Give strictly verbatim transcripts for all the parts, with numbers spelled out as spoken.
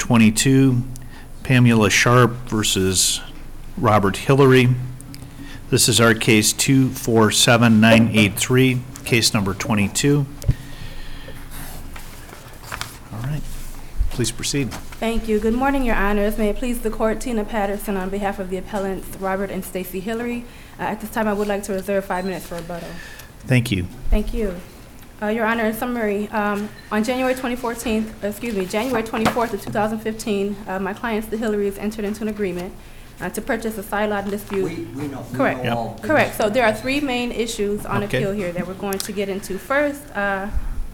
twenty-two, Pamela Sharp versus Robert Hillary. This is our case two four seven nine eight three, case number twenty-two. All right, please proceed. Thank you. Good morning, Your Honors. May it please the Court, Tina Patterson on behalf of the appellants Robert and Stacey Hillary. Uh, at this time, I would like to reserve five minutes for rebuttal. Thank you. Thank you. Uh, Your Honor, in summary, um, on January twenty fourteen, excuse me, January twenty-fourth of two thousand fifteen, uh, my clients, the Hillarys, entered into an agreement uh, to purchase a side lot in dispute. We, we know. We Correct. know Yep. all Correct. So there are three main issues on Okay. appeal here that we're going to get into. First, uh,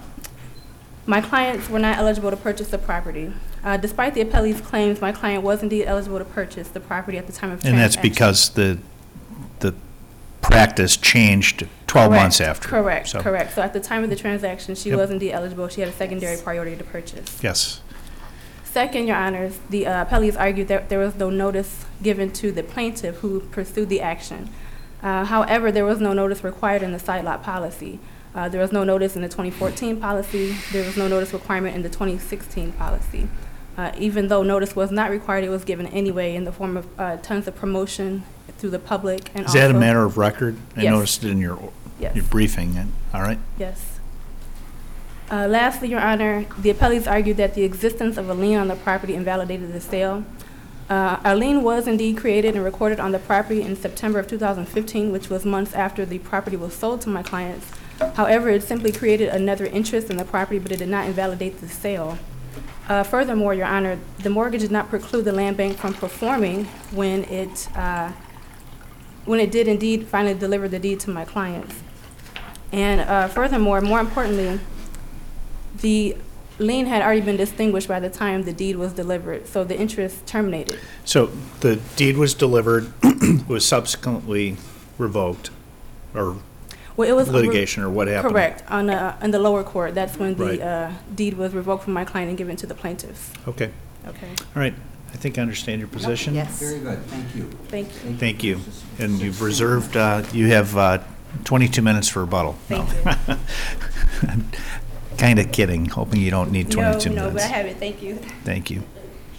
my clients were not eligible to purchase the property. Uh, despite the appellee's claims, my client was indeed eligible to purchase the property at the time of And that's transaction. because the the practice changed twelve Correct. months after. Correct, So, correct. So at the time of the transaction, she Yep. was indeed eligible. She had a secondary priority to purchase. Yes. Second, Your Honors, the uh, appellees argued that there was no notice given to the plaintiff who pursued the action. Uh, however, there was no notice required in the side lot policy. Uh, there was no notice in the twenty fourteen policy. There was no notice requirement in the twenty sixteen policy. Uh, even though notice was not required, it was given anyway in the form of uh, tons of promotion through the public. And Is that a also- matter of record? I Yes. noticed it in your, Yes. your briefing. All right. Yes. Uh, lastly, Your Honor, the appellees argued that the existence of a lien on the property invalidated the sale. Uh, a lien was indeed created and recorded on the property in September of two thousand fifteen, which was months after the property was sold to my clients. However, it simply created another interest in the property, but it did not invalidate the sale. Uh, furthermore, Your Honor, the mortgage did not preclude the land bank from performing when it uh, when it did indeed finally deliver the deed to my clients. And uh, furthermore, more importantly, the lien had already been distinguished by the time the deed was delivered, so the interest terminated. So the deed was delivered, was subsequently revoked, or Well, it was litigation, or what happened? correct on uh, in the lower court. That's when the Right. uh, deed was revoked from my client and given to the plaintiffs. Okay. Okay, All right. I think I understand your position. Yes. Very good, thank you. thank you. Thank you. And you've reserved, uh, you have uh, twenty-two minutes for rebuttal. Thank you. Kind of kidding, hoping you don't need twenty-two no, no, but minutes. I have it. Thank you. Thank you.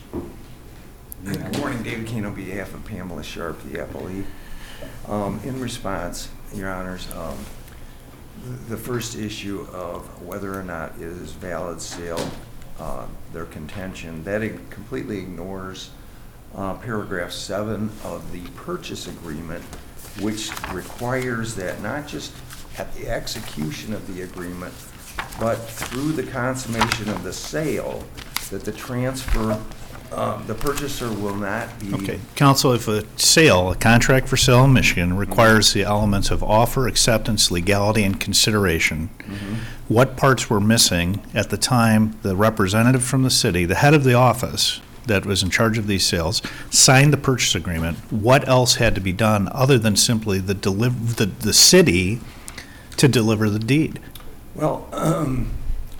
Good morning, David Kane on behalf of Pamela Sharp, the appellee. Um, in response, Your Honors, um, the first issue of whether or not it is valid sale, uh, their contention, that it completely ignores uh, paragraph seven of the purchase agreement, which requires that not just at the execution of the agreement, but through the consummation of the sale, that the transfer, um, the purchaser will not be. Okay. Counsel, if a sale, a contract for sale in Michigan requires the elements of offer, acceptance, legality, and consideration, Mhm. what parts were missing at the time the representative from the city, the head of the office that was in charge of these sales, signed the purchase agreement? What else had to be done other than simply the deliv- the, the city to deliver the deed? Well, um,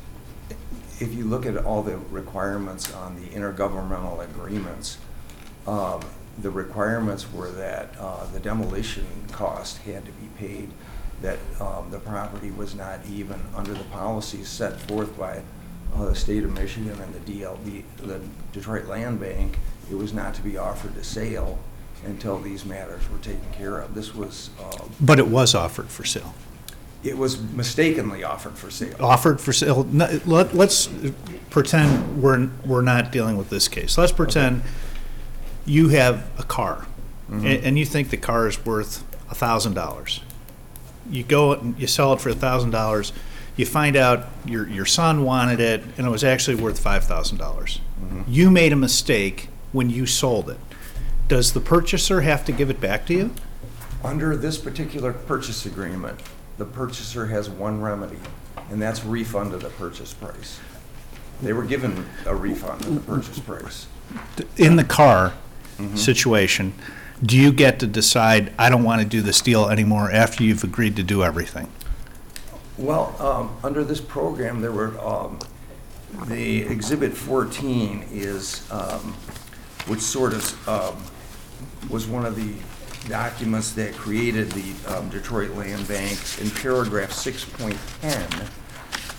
if you look at all the requirements on the intergovernmental agreements, um, the requirements were that uh, the demolition cost had to be paid, that um, the property was not even under the policies set forth by uh, the state of Michigan and the D L B, the Detroit Land Bank. It was not to be offered to sale until these matters were taken care of. This was, uh, But it was offered for sale. it was mistakenly offered for sale. Offered for sale. No, let, let's pretend we're, we're not dealing with this case. Let's pretend you have a car, Mhm. and, and you think the car is worth a thousand dollars. You go and you sell it for a thousand dollars. You find out your your son wanted it, and it was actually worth five thousand dollars. Mhm. You made a mistake when you sold it. Does the purchaser have to give it back to you? Under this particular purchase agreement, the purchaser has one remedy, and that's refund of the purchase price. They were given a refund of the purchase price. In the car Mhm. situation, do you get to decide, I don't want to do this deal anymore after you've agreed to do everything? Well, um, under this program, there were, um, the Exhibit fourteen is, um, which sort of um, was one of the documents that created the um, Detroit Land Bank. In paragraph six point ten,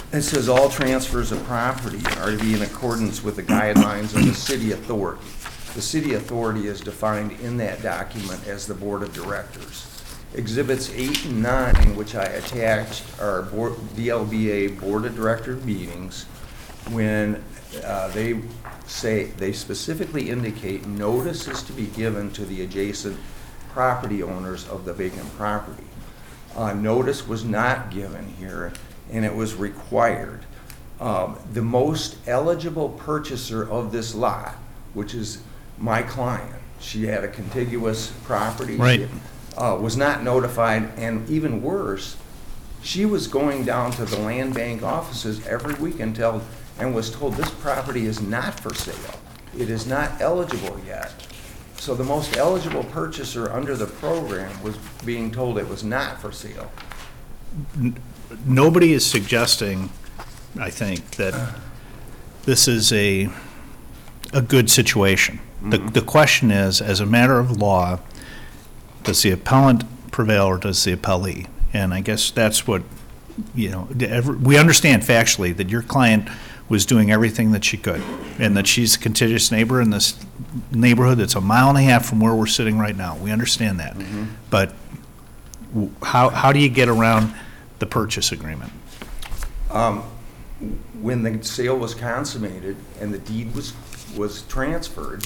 It says all transfers of property are to be in accordance with the guidelines of the city authority. The city authority is defined in that document as the board of directors. Exhibits eight and nine, which I attached, are board, D L B A board of director meetings when uh, they say, they specifically indicate notice is to be given to the adjacent property owners of the vacant property. Uh, notice was not given here, and it was required. Um, the most eligible purchaser of this lot, which is my client, she had a contiguous property. Right. She, uh, was not notified, and even worse, she was going down to the land bank offices every week until, and was told this property is not for sale. It is not eligible yet. So the most eligible purchaser under the program was being told it was not for sale. Nobody is suggesting, I think, that this is a, a good situation. The, the question is, as a matter of law, does the appellant prevail or does the appellee? And I guess that's what, you know, the every- we understand factually that your client was doing everything that she could, and that she's a contiguous neighbor in this neighborhood that's a mile and a half from where we're sitting right now. We understand that. Mhm. But w- how, how do you get around the purchase agreement? Um, when the sale was consummated and the deed was, was transferred,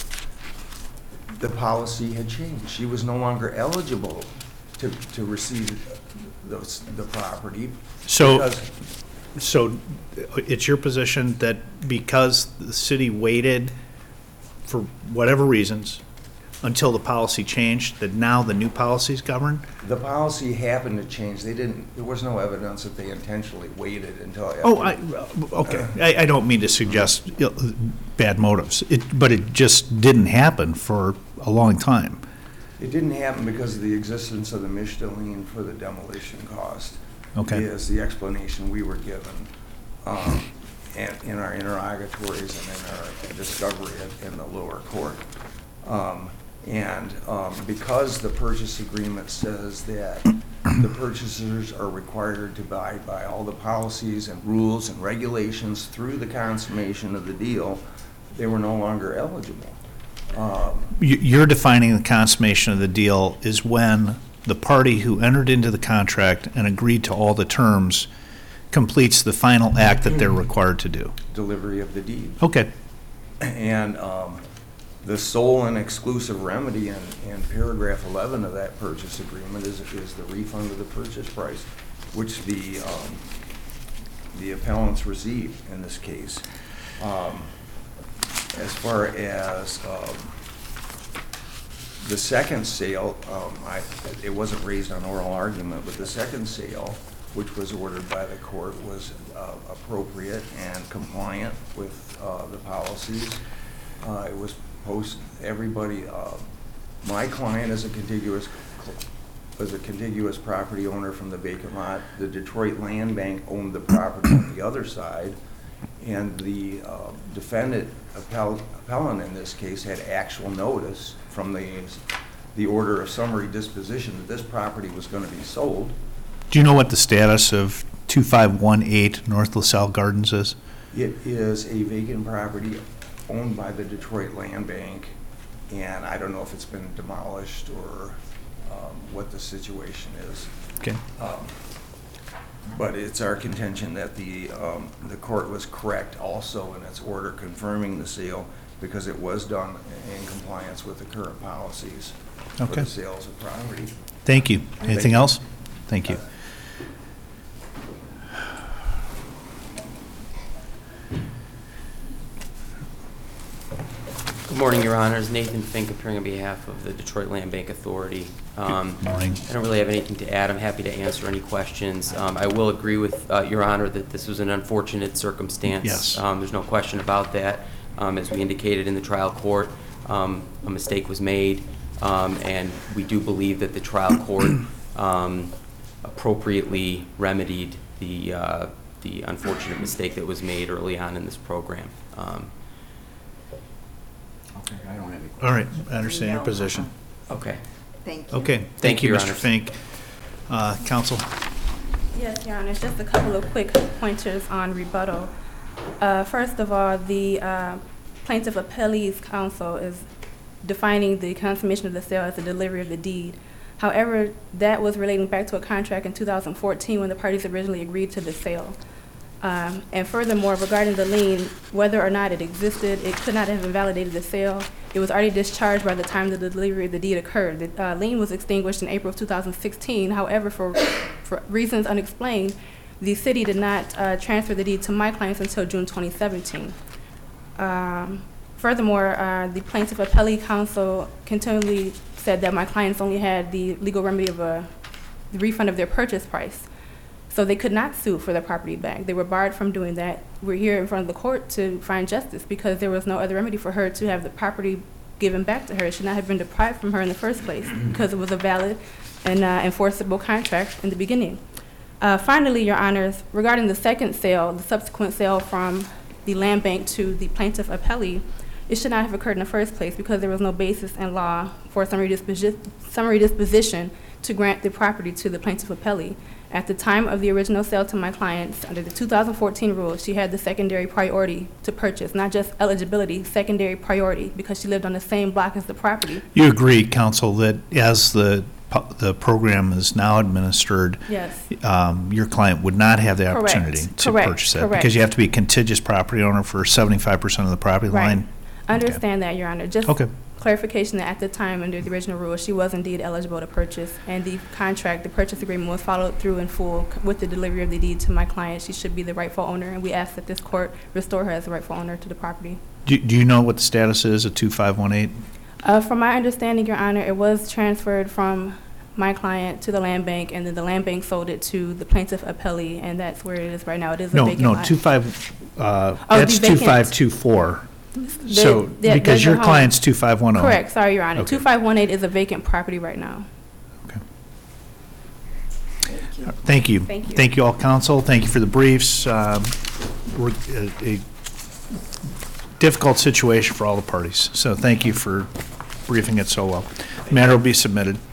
the policy had changed. She was no longer eligible to, to receive the, the property. So, because- so it's your position that because the city waited for whatever reasons until the policy changed, that now the new policy's govern? The policy happened to change. They didn't, there was no evidence that they intentionally waited until after. Oh, I, okay. I, I don't mean to suggest you know, bad motives, it, but it just didn't happen for a long time. It didn't happen because of the existence of the Mishnah lien for the demolition cost. Okay. Is the explanation we were given um, in, in our interrogatories and in our discovery in, in the lower court. Um, and um, because the purchase agreement says that the purchasers are required to abide by all the policies and rules and regulations through the consummation of the deal, they were no longer eligible. Um, You- You're defining the consummation of the deal is when the party who entered into the contract and agreed to all the terms completes the final act that they're required to do. delivery of the deed. Okay. And um, the sole and exclusive remedy in, in paragraph eleven of that purchase agreement is, is the refund of the purchase price, which the, um, the appellants received in this case. Um, As far as um, the second sale, um, I, it wasn't raised on oral argument, but the second sale, which was ordered by the court, was uh, appropriate and compliant with uh, the policies. Uh, It was post, everybody, uh, my client is a contiguous, was a contiguous property owner from the vacant lot. The Detroit Land Bank owned the property on the other side. And the uh, defendant, appell- appellant in this case, had actual notice from the, the order of summary disposition that this property was going to be sold. Do you know what the status of two five one eight North LaSalle Gardens is? It is a vacant property owned by the Detroit Land Bank, and I don't know if it's been demolished or um, what the situation is. Okay. Um, But it's our contention that the, um, the court was correct also in its order confirming the sale because it was done in compliance with the current policies for Okay. the sales of property. Thank you. Thank Anything you. else? Thank you. Good morning, Your Honors. Nathan Fink appearing on behalf of the Detroit Land Bank Authority. Um, Good morning. I don't really have anything to add. I'm happy to answer any questions. Um, I will agree with uh, Your Honor that this was an unfortunate circumstance. Yes. Um, There's no question about that. Um, As we indicated in the trial court, um, a mistake was made, um, and we do believe that the trial court um, appropriately remedied the, uh, the unfortunate mistake that was made early on in this program. Um, Okay, I don't have any questions. All right, I understand your position. Okay. Thank you. Okay, thank Thank you, you, Your Mister Honors. Fink. Uh, Counsel? Yes, Your Honor, just a couple of quick pointers on rebuttal. Uh, First of all, the uh, plaintiff appellee's counsel is defining the consummation of the sale as the delivery of the deed. However, that was relating back to a contract in two thousand fourteen when the parties originally agreed to the sale. Um, And furthermore, regarding the lien, whether or not it existed, it could not have invalidated the sale. It was already discharged by the time the delivery of the deed occurred. The uh, lien was extinguished in April of two thousand sixteen. However, for, for reasons unexplained, the city did not uh, transfer the deed to my clients until June twenty seventeen. Um, Furthermore, uh, the plaintiff appellee counsel continually said that my clients only had the legal remedy of a the refund of their purchase price. So they could not sue for their property back. They were barred from doing that. We're here in front of the court to find justice because there was no other remedy for her to have the property given back to her. It should not have been deprived from her in the first place because it was a valid and uh, enforceable contract in the beginning. Uh, finally, Your Honors, regarding the second sale, the subsequent sale from the land bank to the plaintiff appellee, it should not have occurred in the first place because there was no basis in law for summary, disposi summary disposition to grant the property to the plaintiff appellee. At the time of the original sale to my clients, under the two thousand fourteen rules, she had the secondary priority to purchase, not just eligibility, secondary priority, because she lived on the same block as the property. You agree, counsel, that as the pu- the program is now administered, Yes. um, your client would not have the Correct. opportunity to Correct. purchase it? Correct. Because you have to be a contiguous property owner for seventy-five percent of the property Right. line? Understand that, Your Honor. Just Okay. clarification that at the time, under the original rule, she was indeed eligible to purchase, and the contract, the purchase agreement was followed through in full c- with the delivery of the deed to my client. She should be the rightful owner, and we ask that this court restore her as the rightful owner to the property. Do do you know what the status is of two five one eight? Uh, From my understanding, Your Honor, it was transferred from my client to the land bank, and then the land bank sold it to the plaintiff appellee, and that's where it is right now. It is a No, vacant no, lot. two five, uh, Oh, the that's vacant. two five two four. The- So, the- because there's a your home. client's two five one oh. Correct, sorry, Your Honor. Okay. two five one eight is a vacant property right now. Okay. Thank you. Thank you. Thank you all, counsel. Thank you for the briefs. Um, we're- A a difficult situation for all the parties, so thank you for briefing it so well. Matter will be submitted.